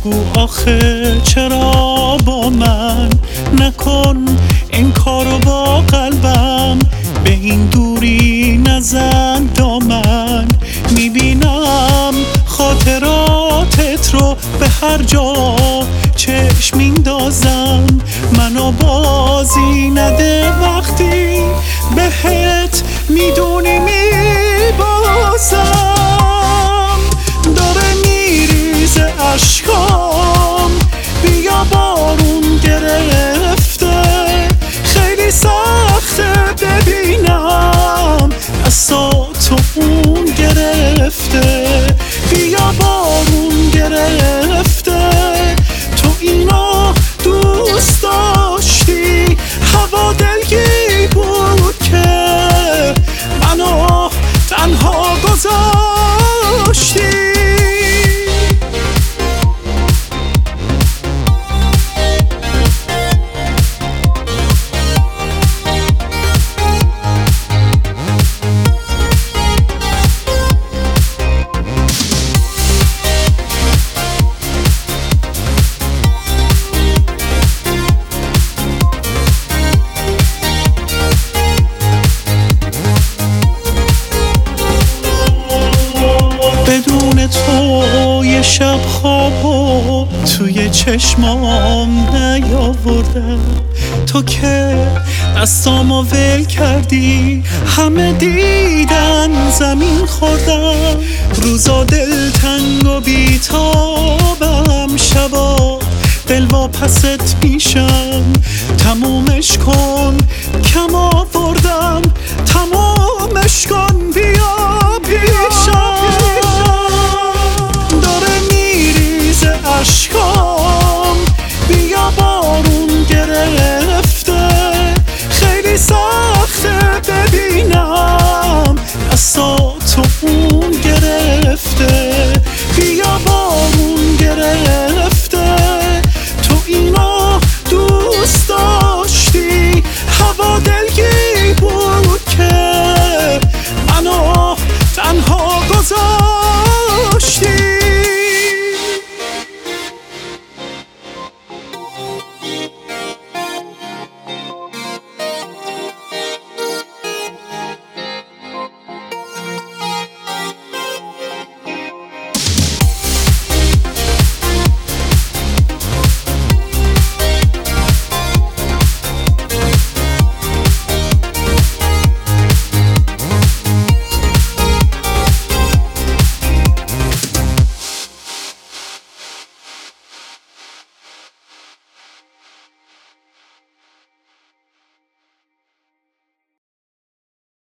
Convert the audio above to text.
بگو آخه چرا با من نکن این کارو با قلبم، به این دوری نزن دامن. میبینم خاطراتت رو به هر جا چشم میندازم، منو بازی نده وقتی بهت میدونی میبازم. داره میریزه اشکام، بیا بارون گرفته، خیلی سخته ببینم دستاتو اون گرفته. بیا بارون گرفته، تو اینو دوست داشتی، هوا دلگی بود که منو تنها گذاشتی. بدون تو یه شب خوابو توی چشمام نیاوردم، تو که دستامو ول کردی همه دیدن زمین خوردم. روزا دلتنگ و بیتابم، شبا دلواپست میشم. تمومش کن کم آوردم، تمومش کن بیا پیشم. داره میریزه اشکام، بیا بارون گرفته، خیلی سخته ببینم دستاتو اون گرفته. بیا